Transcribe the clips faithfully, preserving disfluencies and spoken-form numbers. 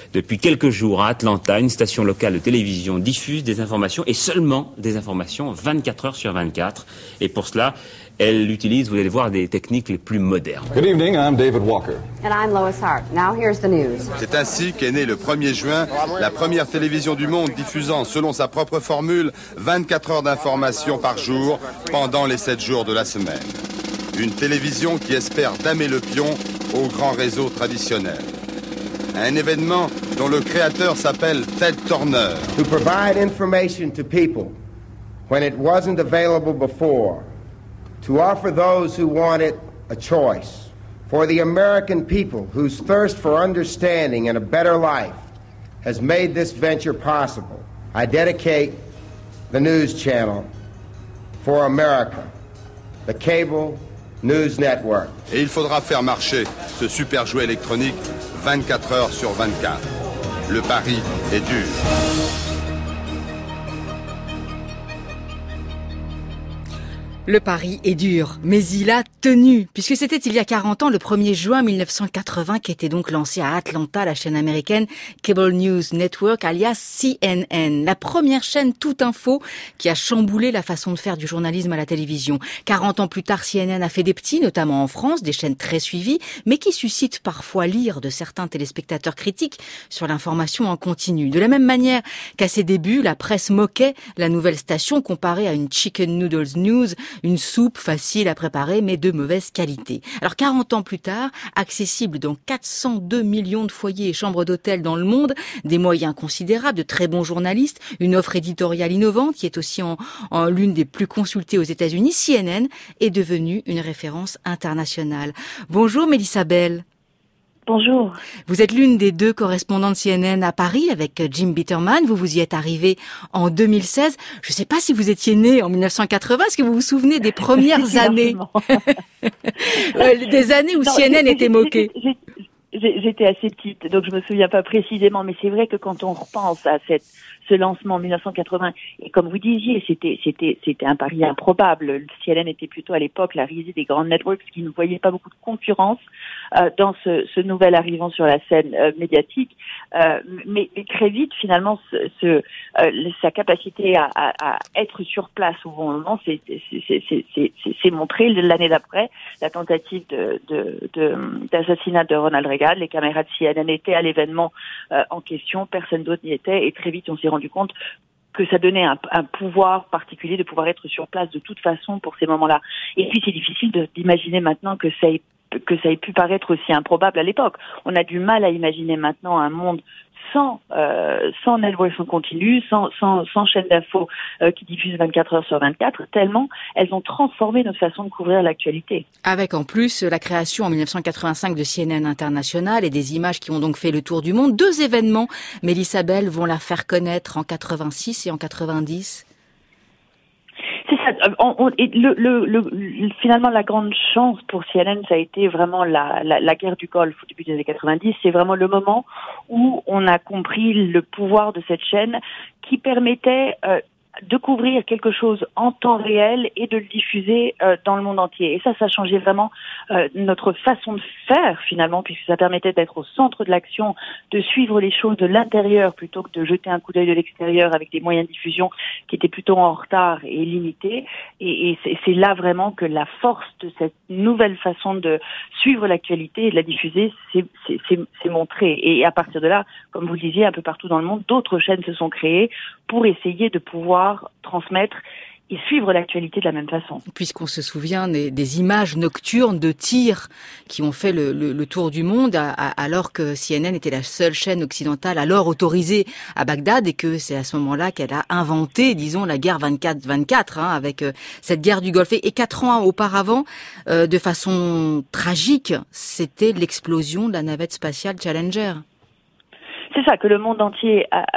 Depuis quelques jours, à Atlanta, une station locale de télévision diffuse des informations, et seulement des informations, vingt-quatre heures sur vingt-quatre. Et pour cela, elle utilise, vous allez voir, des techniques les plus modernes. Good evening, I'm David Walker. And I'm Lois Hart. Now here's the news. C'est ainsi qu'est née le premier juin la première télévision du monde diffusant, selon sa propre formule, vingt-quatre heures d'information par jour pendant les sept jours de la semaine. Une télévision qui espère damer le pion aux grands réseaux traditionnels. Un événement dont le créateur s'appelle Ted Turner. To provide information to people when it wasn't available before. To offer those who want it a choice. For the American people whose thirst for understanding and a better life has made this venture possible, I dedicate the news channel for America, the cable news network. Et il faudra faire marcher ce super jouet électronique vingt-quatre heures sur vingt-quatre. Le pari est dur. Le pari est dur, mais il a tenu, puisque c'était il y a quarante ans, le premier juin mille neuf cent quatre-vingts, qui était donc lancé à Atlanta la chaîne américaine Cable News Network, alias C N N, la première chaîne tout info qui a chamboulé la façon de faire du journalisme à la télévision. quarante ans plus tard, C N N a fait des petits, notamment en France, des chaînes très suivies, mais qui suscitent parfois l'ire de certains téléspectateurs critiques sur l'information en continu. De la même manière qu'à ses débuts, la presse moquait la nouvelle station comparée à une Chicken Noodles News, une soupe facile à préparer mais de mauvaise qualité. Alors quarante ans plus tard, accessible dans quatre cent deux millions de foyers et chambres d'hôtel dans le monde, des moyens considérables, de très bons journalistes, une offre éditoriale innovante qui est aussi en, en l'une des plus consultées aux États-Unis, C N N est devenue une référence internationale. Bonjour Mélissa Bell. Bonjour. Vous êtes l'une des deux correspondantes C N N à Paris avec Jim Bitterman. Vous vous y êtes arrivée en deux mille seize. Je ne sais pas si vous étiez née en mille neuf cent quatre-vingts. Est-ce que vous vous souvenez des premières années Des années où non, C N N était moquée. J'étais assez petite, donc je me souviens pas précisément, mais c'est vrai que quand on repense à cette, ce lancement en mille neuf cent quatre-vingts, et comme vous disiez, c'était, c'était, c'était un pari improbable. Le C N N était plutôt à l'époque la risée des grandes networks qui ne voyaient pas beaucoup de concurrence euh, dans ce, ce nouvel arrivant sur la scène euh, médiatique. Euh, mais, mais très vite, finalement, ce, ce, euh, sa capacité à, à, à être sur place au bon moment, c'est, c'est, c'est, c'est, c'est, c'est montré l'année d'après, la tentative de, de, de, d'assassinat de Ronald Reagan. Les caméras de C N N étaient à l'événement euh, en question, personne d'autre n'y était, et très vite on s'est rendu compte que ça donnait un, un pouvoir particulier de pouvoir être sur place de toute façon pour ces moments-là. Et puis c'est difficile de, d'imaginer maintenant que ça ait, que ça ait pu paraître aussi improbable à l'époque. On a du mal à imaginer maintenant un monde sans euh, sans networks en continu, sans sans sans chaîne d'infos euh, qui diffusent vingt-quatre heures sur vingt-quatre, tellement elles ont transformé notre façon de couvrir l'actualité. Avec en plus la création en mille neuf cent quatre-vingt-cinq de C N N International et des images qui ont donc fait le tour du monde, deux événements, Mélissa Bell, vont la faire connaître en quatre-vingt-six et en quatre-vingt-dix. C'est ça. On, on, et le, le, le, finalement, la grande chance pour C N N, ça a été vraiment la, la, la guerre du Golfe au début des années quatre-vingt-dix. C'est vraiment le moment où on a compris le pouvoir de cette chaîne qui permettait euh, de couvrir quelque chose en temps réel et de le diffuser euh, dans le monde entier. Et ça, ça changeait vraiment euh, notre façon de faire finalement, puisque ça permettait d'être au centre de l'action, de suivre les choses de l'intérieur plutôt que de jeter un coup d'œil de l'extérieur avec des moyens de diffusion qui étaient plutôt en retard et limités. Et, et c'est, c'est là vraiment que la force de cette nouvelle façon de suivre l'actualité et de la diffuser s'est, s'est, s'est, s'est montrée. Et à partir de là, comme vous le disiez, un peu partout dans le monde, d'autres chaînes se sont créées pour essayer de pouvoir transmettre et suivre l'actualité de la même façon. Puisqu'on se souvient des, des images nocturnes de tirs qui ont fait le, le, le tour du monde, à, à, alors que C N N était la seule chaîne occidentale alors autorisée à Bagdad, et que c'est à ce moment-là qu'elle a inventé, disons, la guerre vingt-quatre vingt-quatre, hein, avec euh, cette guerre du Golfe. Et quatre ans auparavant, euh, de façon tragique, c'était l'explosion de la navette spatiale Challenger. C'est ça, que le monde entier a, euh,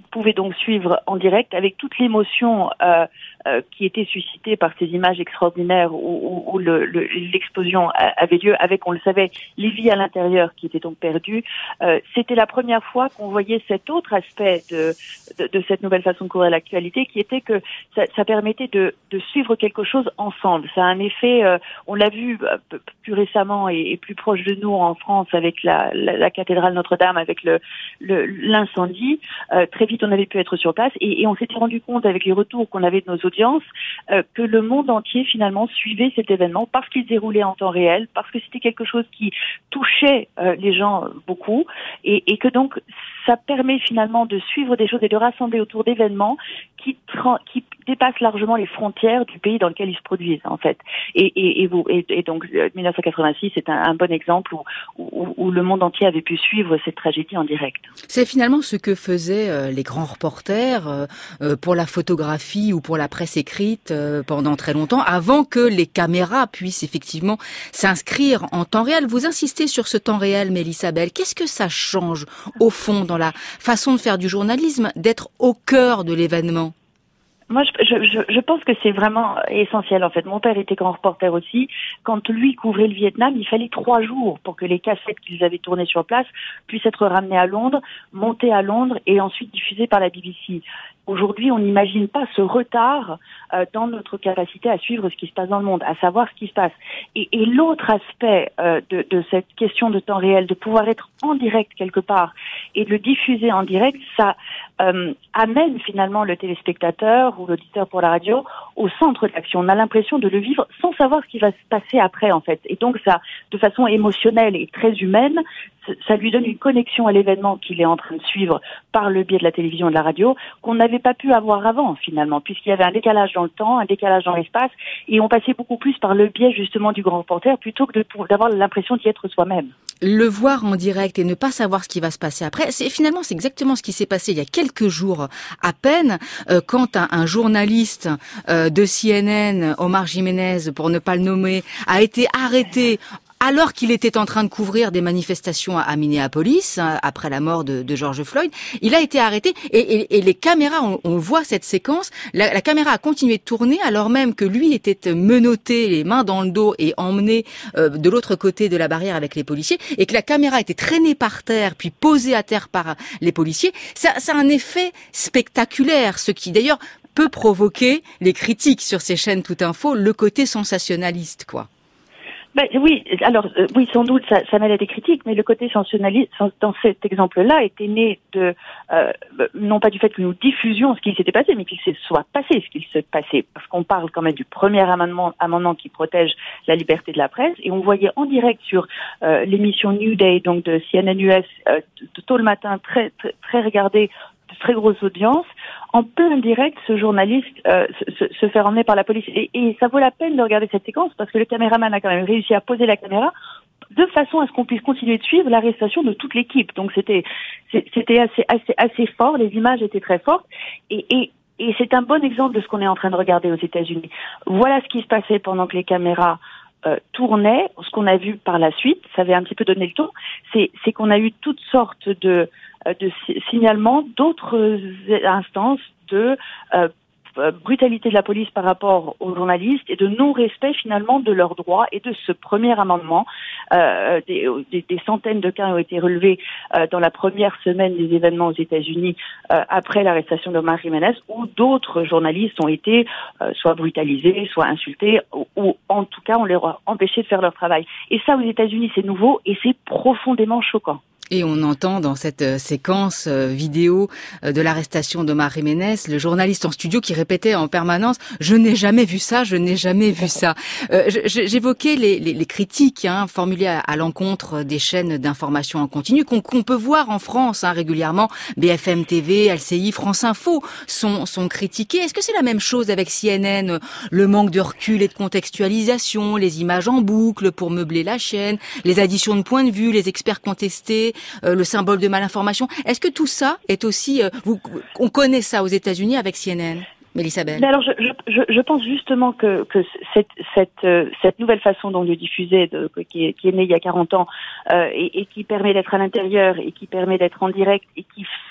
pouvait donc suivre en direct avec toute l'émotion euh, euh, qui était suscitée par ces images extraordinaires où, où, où le, le, l'explosion avait lieu, avec, on le savait, les vies à l'intérieur qui étaient donc perdues. Euh, c'était la première fois qu'on voyait cet autre aspect de, de, de cette nouvelle façon de couvrir l'actualité, qui était que ça, ça permettait de, de suivre quelque chose ensemble. Ça a un effet, euh, on l'a vu euh, plus récemment et, et plus proche de nous en France avec la, la, la cathédrale Notre-Dame, avec le, le l'incendie. Euh, très vite, on avait pu être sur place et, et on s'était rendu compte avec les retours qu'on avait de nos audiences euh, que le monde entier finalement suivait cet événement parce qu'il se déroulait en temps réel, parce que c'était quelque chose qui touchait euh, les gens beaucoup et, et que donc ça permet finalement de suivre des choses et de rassembler autour d'événements qui, tra- qui dépassent largement les frontières du pays dans lequel ils se produisent en fait. Et, et, et, vous, et, et donc dix-neuf cent quatre-vingt-six c'est un, un bon exemple où, où, où le monde entier avait pu suivre cette tragédie en direct. C'est finalement ce que faisaient euh, les grands reporters euh, euh, pour la photographie ou pour la presse écrite euh, pendant très longtemps, avant que les caméras puissent effectivement s'inscrire en temps réel. Vous insistez sur ce temps réel, Mélissabel. Qu'est-ce que ça change au fond dans la façon de faire du journalisme, d'être au cœur de l'événement? Moi, je, je, je pense que c'est vraiment essentiel, en fait. Mon père était grand reporter aussi. Quand lui couvrait le Vietnam, il fallait trois jours pour que les cassettes qu'ils avaient tournées sur place puissent être ramenées à Londres, montées à Londres et ensuite diffusées par la B B C. Aujourd'hui, on n'imagine pas ce retard euh, dans notre capacité à suivre ce qui se passe dans le monde, à savoir ce qui se passe. Et, et l'autre aspect euh, de, de cette question de temps réel, de pouvoir être en direct quelque part et de le diffuser en direct, ça euh, amène finalement le téléspectateur ou l'auditeur pour la radio au centre de l'action. On a l'impression de le vivre sans savoir ce qui va se passer après, en fait. Et donc ça, de façon émotionnelle et très humaine, ça lui donne une connexion à l'événement qu'il est en train de suivre par le biais de la télévision et de la radio qu'on n'avait pas pu avoir avant finalement, puisqu'il y avait un décalage dans le temps, un décalage dans l'espace, et on passait beaucoup plus par le biais justement du grand reporter plutôt que de, d'avoir l'impression d'y être soi-même. Le voir en direct et ne pas savoir ce qui va se passer après, c'est finalement c'est exactement ce qui s'est passé il y a quelques jours à peine, euh, quand un, un journaliste euh, de C N N, Omar Jiménez pour ne pas le nommer, a été arrêté alors qu'il était en train de couvrir des manifestations à Minneapolis, hein, après la mort de, de George Floyd. Il a été arrêté et, et, et les caméras, on, on voit cette séquence, la, la caméra a continué de tourner alors même que lui était menotté, les mains dans le dos et emmené euh, de l'autre côté de la barrière avec les policiers, et que la caméra était traînée par terre puis posée à terre par les policiers. Ça, ça a un effet spectaculaire, ce qui d'ailleurs peut provoquer les critiques sur ces chaînes Tout Info, le côté sensationnaliste, quoi. Ben, oui, alors euh, oui, sans doute ça, ça mêle à des critiques, mais le côté sensationnaliste dans cet exemple-là était né de euh, non pas du fait que nous diffusions ce qui s'était passé, mais qu'il se soit passé ce qui s'est passé, parce qu'on parle quand même du premier amendement, amendement qui protège la liberté de la presse, et on voyait en direct sur euh, l'émission New Day, donc de C N N U S, euh, tôt le matin, très très, très regardée, de très grosse audience, en plein direct, ce journaliste euh, se, se faire emmener par la police. Et, et ça vaut la peine de regarder cette séquence parce que le caméraman a quand même réussi à poser la caméra de façon à ce qu'on puisse continuer de suivre l'arrestation de toute l'équipe. Donc c'était c'était assez assez assez fort, les images étaient très fortes et, et et c'est un bon exemple de ce qu'on est en train de regarder aux États-Unis. Voilà ce qui se passait pendant que les caméras euh, tournaient. Ce qu'on a vu par la suite, ça avait un petit peu donné le ton, c'est c'est qu'on a eu toutes sortes de de signalements d'autres instances de euh, brutalité de la police par rapport aux journalistes et de non-respect finalement de leurs droits et de ce premier amendement. Euh, des, des, des centaines de cas ont été relevés euh, dans la première semaine des événements aux États-Unis euh, après l'arrestation d'Omar Jiménez, où d'autres journalistes ont été euh, soit brutalisés, soit insultés, ou, ou en tout cas on leur a empêché de faire leur travail. Et ça aux États-Unis c'est nouveau et c'est profondément choquant. Et on entend dans cette euh, séquence euh, vidéo euh, de l'arrestation d'Omar Jiménez, le journaliste en studio qui répétait en permanence « Je n'ai jamais vu ça, je n'ai jamais vu ça euh, ». J'évoquais les, les, les critiques hein, formulées à, à l'encontre des chaînes d'information en continu qu'on qu'on peut voir en France hein, régulièrement. B F M T V, L C I, France Info sont, sont critiquées. Est-ce que c'est la même chose avec C N N? Le manque de recul et de contextualisation, les images en boucle pour meubler la chaîne, les additions de points de vue, les experts contestés, Euh, le symbole de malinformation. Est-ce que tout ça est aussi... Euh, vous, on connaît ça aux États-Unis avec C N N, Mélissabel? Alors, je, je, je pense justement que, que cette, cette, cette nouvelle façon donc de diffuser, de, qui, est, qui est née il y a quarante ans, euh, et, et qui permet d'être à l'intérieur, et qui permet d'être en direct, et qui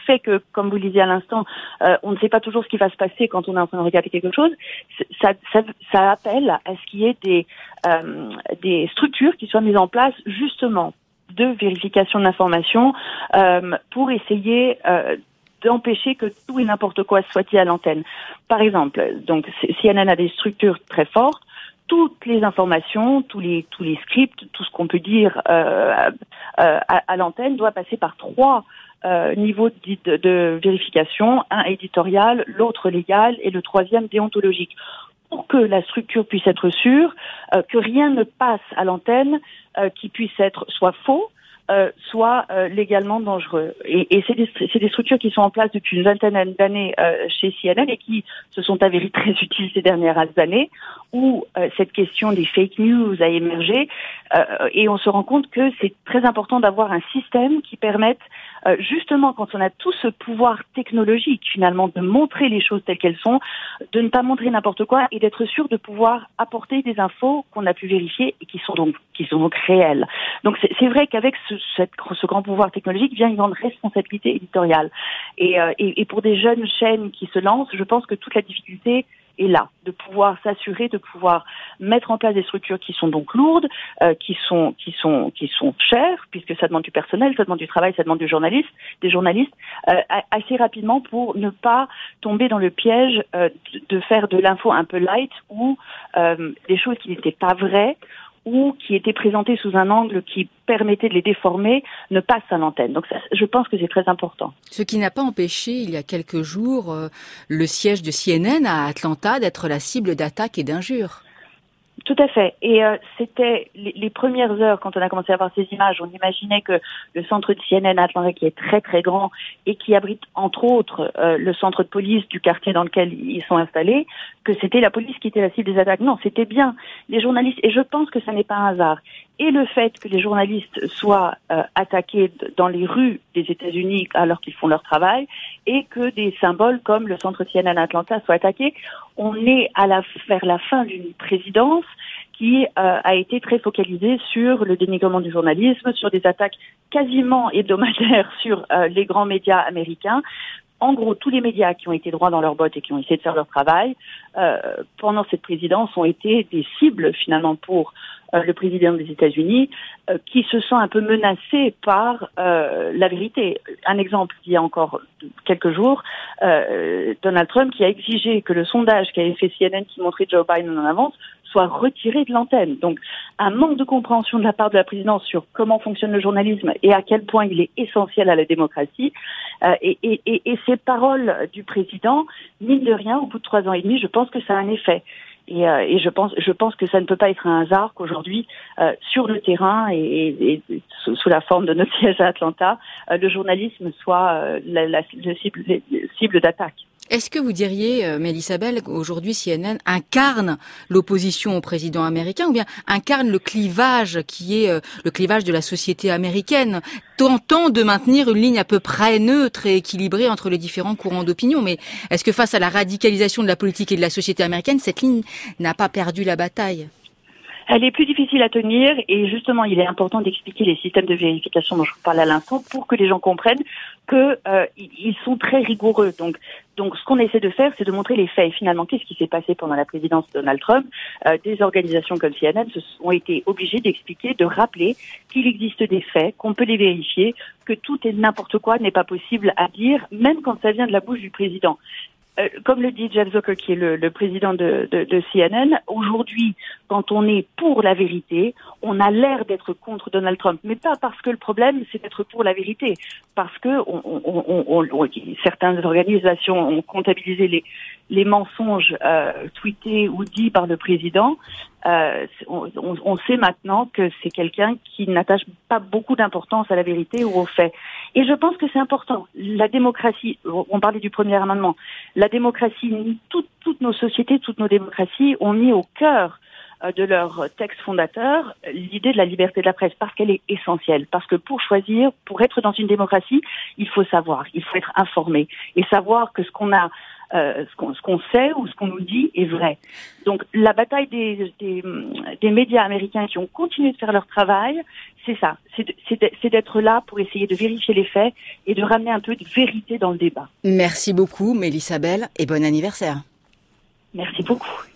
fait que, comme vous le disiez à l'instant, euh, on ne sait pas toujours ce qui va se passer quand on est en train de regarder quelque chose, ça, ça, ça appelle à ce qu'il y ait des, euh, des structures qui soient mises en place justement de vérification de l'information euh, pour essayer euh, d'empêcher que tout et n'importe quoi soit dit à l'antenne. Par exemple, donc C N N a des structures très fortes. Toutes les informations, tous les tous les scripts, tout ce qu'on peut dire euh, euh, à, à l'antenne doit passer par trois euh, niveaux de, de vérification, un éditorial, l'autre légal et le troisième déontologique, pour que la structure puisse être sûre euh, que rien ne passe à l'antenne euh, qui puisse être soit faux, Euh, soit euh, légalement dangereux. Et, et c'est, des, c'est des structures qui sont en place depuis une vingtaine d'années euh, chez C N N et qui se sont avérées très utiles ces dernières années, où euh, cette question des fake news a émergé euh, et on se rend compte que c'est très important d'avoir un système qui permette euh, justement, quand on a tout ce pouvoir technologique finalement de montrer les choses telles qu'elles sont, de ne pas montrer n'importe quoi et d'être sûr de pouvoir apporter des infos qu'on a pu vérifier et qui sont donc qui sont donc réelles. Donc c'est, c'est vrai qu'avec ce, cette, ce grand pouvoir technologique vient une grande responsabilité éditoriale. Et, euh, et, et pour des jeunes chaînes qui se lancent, je pense que toute la difficulté est là, de pouvoir s'assurer, de pouvoir mettre en place des structures qui sont donc lourdes, euh, qui sont qui sont qui sont chères, puisque ça demande du personnel, ça demande du travail, ça demande du journaliste, des journalistes, euh, assez rapidement pour ne pas tomber dans le piège euh, de, de faire de l'info un peu light ou euh, des choses qui n'étaient pas vraies ou qui étaient présentées sous un angle qui permettait de les déformer ne passent à l'antenne. Donc ça, je pense que c'est très important. Ce qui n'a pas empêché, il y a quelques jours, euh, le siège de C N N à Atlanta d'être la cible d'attaques et d'injures. Tout à fait. Et euh, c'était les, les premières heures, quand on a commencé à voir ces images, on imaginait que le centre de C N N à Atlanta, qui est très très grand et qui abrite entre autres euh, le centre de police du quartier dans lequel ils sont installés, que c'était la police qui était la cible des attaques. Non, c'était bien les journalistes. Et je pense que ça n'est pas un hasard. Et le fait que les journalistes soient euh, attaqués dans les rues des États-Unis alors qu'ils font leur travail, et que des symboles comme le centre C N N à Atlanta soient attaqués, on est à la, vers la fin d'une présidence qui euh, a été très focalisée sur le dénigrement du journalisme, sur des attaques quasiment hebdomadaires sur euh, les grands médias américains. En gros, tous les médias qui ont été droits dans leurs bottes et qui ont essayé de faire leur travail euh, pendant cette présidence ont été des cibles finalement pour euh, le président des États-Unis euh, qui se sent un peu menacé par euh, la vérité. Un exemple, il y a encore quelques jours, euh, Donald Trump qui a exigé que le sondage qu'avait fait C N N qui montrait Joe Biden en avance soit retiré de l'antenne. Donc, un manque de compréhension de la part de la présidence sur comment fonctionne le journalisme et à quel point il est essentiel à la démocratie. Euh, et, et, et, et ces paroles du président, mine de rien, au bout de trois ans et demi, je pense que ça a un effet. Et, euh, et je pense, je pense que ça ne peut pas être un hasard qu'aujourd'hui, euh, sur le terrain et, et, et sous, sous la forme de notre siège à Atlanta, euh, le journalisme soit euh, la, la, la cible, la cible d'attaque. Est-ce que vous diriez, euh, Mélissa Bell, qu'aujourd'hui C N N incarne l'opposition au président américain ou bien incarne le clivage qui est euh, le clivage de la société américaine, tentant de maintenir une ligne à peu près neutre et équilibrée entre les différents courants d'opinion? Mais est-ce que face à la radicalisation de la politique et de la société américaine, cette ligne n'a pas perdu la bataille? Elle est plus difficile à tenir et justement, il est important d'expliquer les systèmes de vérification dont je vous parle à l'instant pour que les gens comprennent que euh, ils sont très rigoureux. Donc, donc, ce qu'on essaie de faire, c'est de montrer les faits. Et finalement, qu'est-ce qui s'est passé pendant la présidence de Donald Trump? euh, Des organisations comme C N N se ont été obligées d'expliquer, de rappeler qu'il existe des faits, qu'on peut les vérifier, que tout et n'importe quoi n'est pas possible à dire, même quand ça vient de la bouche du président. Euh, comme le dit Jeff Zucker, qui est le, le président de, de, de C N N, aujourd'hui, quand on est pour la vérité, on a l'air d'être contre Donald Trump, mais pas parce que le problème, c'est d'être pour la vérité, parce que on, on, on, on, on, certaines organisations ont comptabilisé les, les mensonges euh, tweetés ou dits par le président. Euh, on, on, on sait maintenant que c'est quelqu'un qui n'attache pas beaucoup d'importance à la vérité ou aux faits. Et je pense que c'est important. La démocratie, on parlait du premier amendement, la démocratie, toutes, toutes nos sociétés, toutes nos démocraties ont mis au cœur de leur texte fondateur l'idée de la liberté de la presse parce qu'elle est essentielle. Parce que pour choisir, pour être dans une démocratie, il faut savoir, il faut être informé et savoir que ce qu'on a euh, ce qu'on ce qu'on sait ou ce qu'on nous dit est vrai. Donc la bataille des, des, des médias américains qui ont continué de faire leur travail, c'est ça, c'est, de, c'est, de, c'est d'être là pour essayer de vérifier les faits et de ramener un peu de vérité dans le débat. Merci beaucoup, Mélissa Bell, et bon anniversaire. Merci beaucoup.